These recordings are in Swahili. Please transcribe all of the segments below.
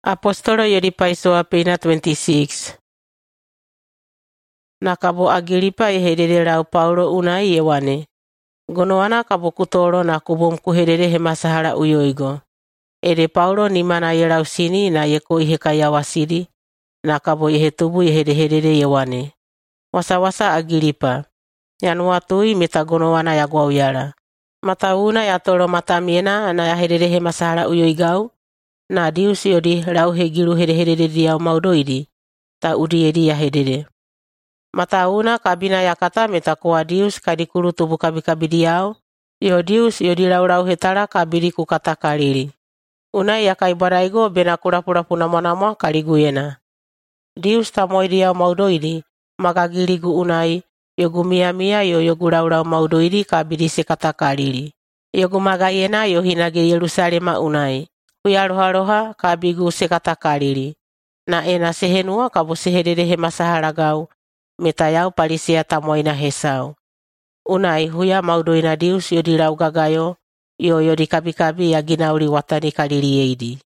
Apostolo yodi paisoa pena 26. Na kabo Agiripa iherere rau Paulo unai yewane. Gonoana kabo kutoro na kubum kuherere he masahara uyoigo. Ere Paulo ni mana yerau sini na yeko iheka yawasiri. Na kabo yehetubu yeherere yewane. Wasa Agiripa. Yanuatui meta gonoana ya guauyara. Matauna ya toro matamiena na yaherere he masahara uyoigau. Na Dius yodi rau hegiru herere diau maudoidi. Ta udiedi ya herere. Matauna kabina yakata meta kwa Dius kadikuru tubu kabikabi diau. Yo Dius yodi rau hetara kabiri kukata kariri. Unai yakai baraigo bena kurapura puna manama kariguyena. Dius tamoi diau maudoidi. Magagirigu unai. Yogu mia yo yogu rau maudoidi kabiri sekata kariri. Yogu magayena yo hinage Yerusalema unai. Kuyaroha kabigu sekata kariri. Na ena sehenua kabo seherere he masahara gau. Meta yau palisia tamoina hesau. Unai huya maudoina Dius yodi rau gagayo. Yo yodi kabikabi ya ginauri watani kariri eidi.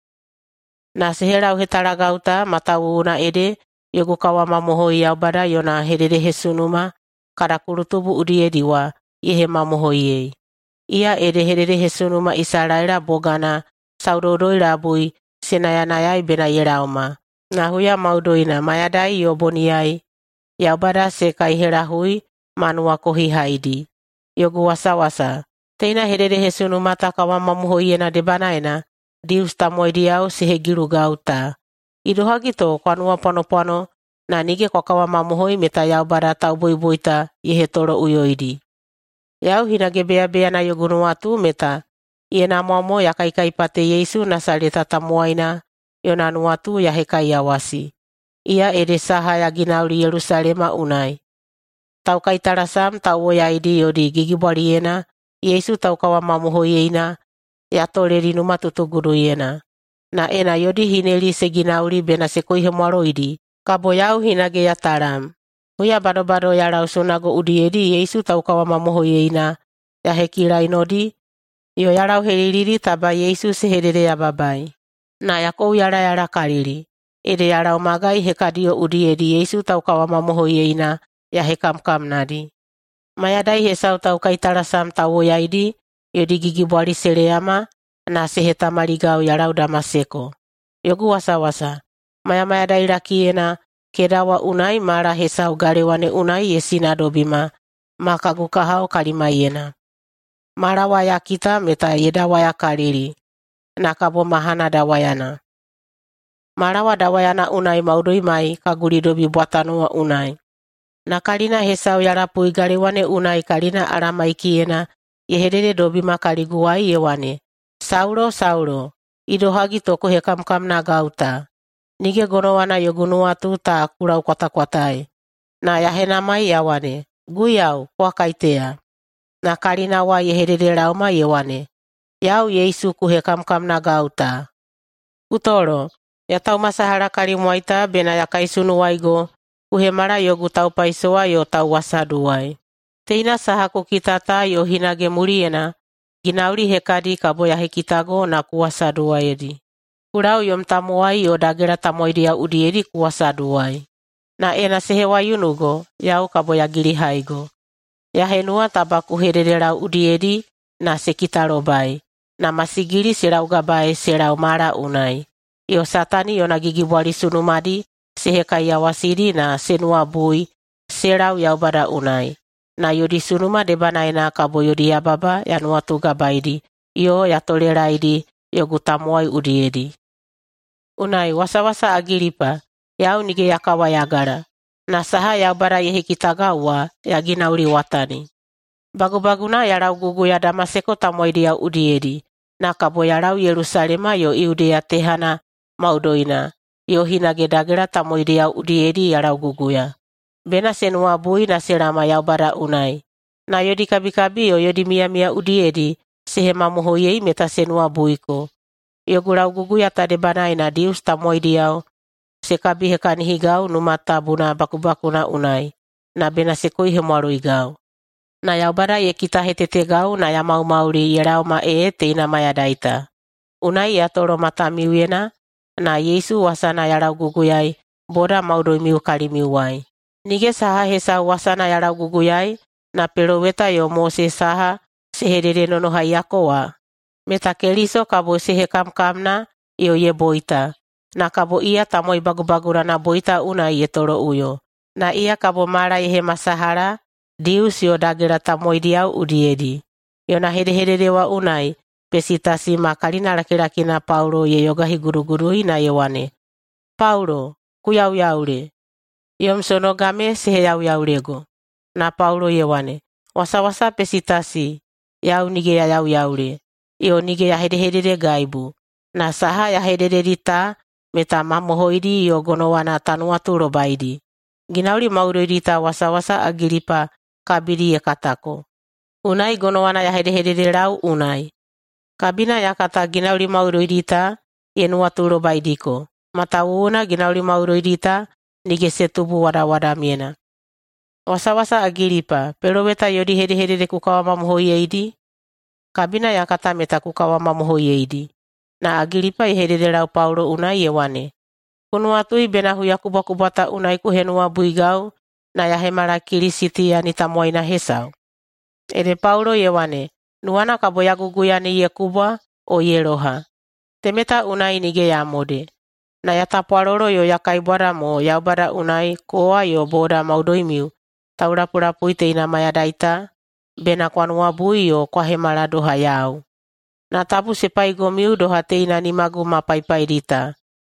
Na seherau hetara gauta matau una ede. Yogu kawama mohoi yau bada yona herere he sunuma. Karakurutubu udiediwa yehe mamohoiei. Ia ede herere he sunuma Israela bogana. Saudodoi rabui senayanayai bena yerauma. Na huya maudoina mayadai yoboniai. Yaubada sekai herahui manua kohi haidi. Yogu wasa. Teina herere he sunumata kawama muhoiena debanaina. Dius tamoi diau sehegiru gauta. Idohagito kwanua pano. Na nige kwa kawama muhoi meta yaubada tau boiboita yehe toro uyoidi. Yau hinage bea na yogunuatu meta. Iena momo yakaikai pate Yesu Nasareta tamuaina yona nuatu ya hekai yawasi. Ia ede saha ya ginauri Yerusalema unai. Tau kaitarasam tau oyaidi yodi gigibariena. Yesu tau kawama muhoieina ya toleri numatutuguru yena. Na ena yodi hineli seginauri bena sekoihe maroidi. Kabo yau hinage ya taram. Huya bado ya rau sonago udiedi Yesu tau kawama muhoieina ya hekira inodi. Yo yarau heririri taba Yesu seherere ya babai. Na yako yara kariri. Ede yarau magai hekadio udiedi Yesu tau kawama mohoieina ya hekamkam nadi. Mayadai hesau tau kaitarasam tau yaidi. Yodi gigibwari sereyama na seheta marigau yarau Damaseko. Yogu wasa. Mayadai rakiena kedawa unai mara hesau garewane unai yesina dobima. Makagukahau kalimayena. Marawaya kita meta yedawaya kariri. Nakabo mahana dawayana. Marawa dawayana unai maudoi mai kaguri dobi buatanua unai. Nakalina hesau yarapui garewane unai kalina aramai kiena. Yeherere dobi makariguai yewane. Saulo. Idohagi toko hekamkam na gauta. Nige gonowana yogunuatu ta kurau kwatai. Na yahenamai yawane. Guyau kwa kaitea. Na karina wa yeherere rauma yewane. Yau Yesu kuhekamkam na gauta. Utoro, ya tau masahara karimuaita bena ya kaisunu waigo. Kuhemara yogu tau paisoa yo tau wasaduwai. Teina sahaku kitata yo hinage muriena. Ginauri hekadi kabo ya hekitago na kuwasaduwai edi. Kurau yom tamuai yo dagera tamoidia udiedi kuwasaduwai. Na ena sehewa yunugo, yau kabo ya girihaigo. Ya henua tabaku hererera udiedi na sekitaro bai. Na masigiri serau gabai serau mara unai. Yo satani yona gigibwari sunumadi sehekai yawasiri na senua bui serau yaubada unai. Na yodi sunuma debanaina kabo yodi yababa yanuatu gabaidi. Yo yatoleraidi yogutamuai udiedi. Unai wasa Agiripa yau nige yakawa yagara. Na saha yaubara yehekitagawa yaginauri watani. Baguna yarau gugu ya Damaseko tamoidia udiedi. Na kabo yarau Yerusalema yo Iudea tehana maudoina. Yo hinage dagera tamoidia udiedi yarau gugu ya. Bena senua bui na serama yaubara unai. Na yodi kabikabi yo yodi mia udiedi. Sehema muhoyei meta senua buiko. Yo gurau gugu ya tadebanai na Dius tamoidiau. Sekabi hekani higau numata buna bakubakuna unai. Na bena sekoi hemaru igau. Na yaubara ye kita hetete gau na ya mauri yerau teina mayadaita. Unai ya toro matamiwena na Yesu wasana yarau guguyai boda maudoimiu kalimiuai. Nige saha hesau wasana yarau guguyai na peloweta yo Mose saha sehedede nonohai yakoa. Meta Keliso kabo sehekamkamna yo ye boita. Na kabo ia tamoi bagubagurana boita unai ye toro uyo. Na ia kabo mara ye masahara dius yo dagera tamoi diau udiedi. Yo na hedehede wa unai pesitasi makalina laki-laki na Paulo ye yogahi guru-gurui na ye wane. Paulo, kuyau yaure. Yom sono game sehe yau yaurego. Na Paulo ye wane. Wasa-wasa pesitasi yau nige ya yau yaure. Yo nige ya hedehede gaibu. Na saha ya hedehede ta meta mamohoidi yo gonowana tanuatu robaidi. Ginauri mauroidi ta wasa-wasa Agiripa kabiri ye katako. Unai gonowana ya hedehede rau unai. Kabina ya kata ginauri mauroidita ye nuatu robaidiko. Matauuna ginauri mauroidita nige setubu wada miena. Wasa-wasa Agiripa, peloweta yodi hedehede kukawa mamohoieidi. Kabina ya kata meta kukawa mamohoieidi. Na Agiripa ye hedehede rau Paulo unai ye wane. Kunuatui benahu ya kubata unai kuhenua buigau na ya hemara kirisiti ya nitamoina hesau. Ede Paulo ye wane. Nuana kabo ya guguyani ye kubwa o ye roha. Temeta unai nige ya mode. Na ya tapuaroro yo ya kaibara mo ya ubara unai koa yo boda maudoimiu. Taurapurapu ite ina maya daita. Bena kwanua bui yo kwa hemara doha yau. Na tabu sepai gomiu doha te ina nimagu mapaipai dita.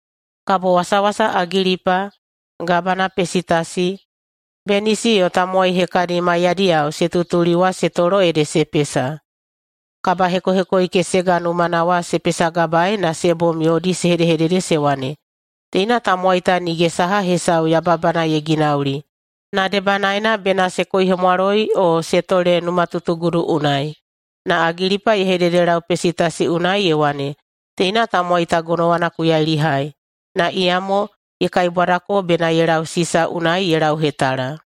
Kabo wasa-wasa Agiripa, gabana pesitasi. Benisi yo tamuai hekani mayadiau setutuliwa setoro ede sepesa. Kaba heko ike seganu manawa sepesa gabai na sebo miodi sehedehede sewane. Teina tamuaita nige saha hesau yababana ye ginauri. Na debanaina bena sekoi hemaroi o setole numatutuguru unai. Na Agiripa ye hedede rau pesitasi unai ye wane. Teina tamuaita gonowana kuyai lihai. Na iamo ye kaibarako bena ye rau sisa unai ye rau hetara.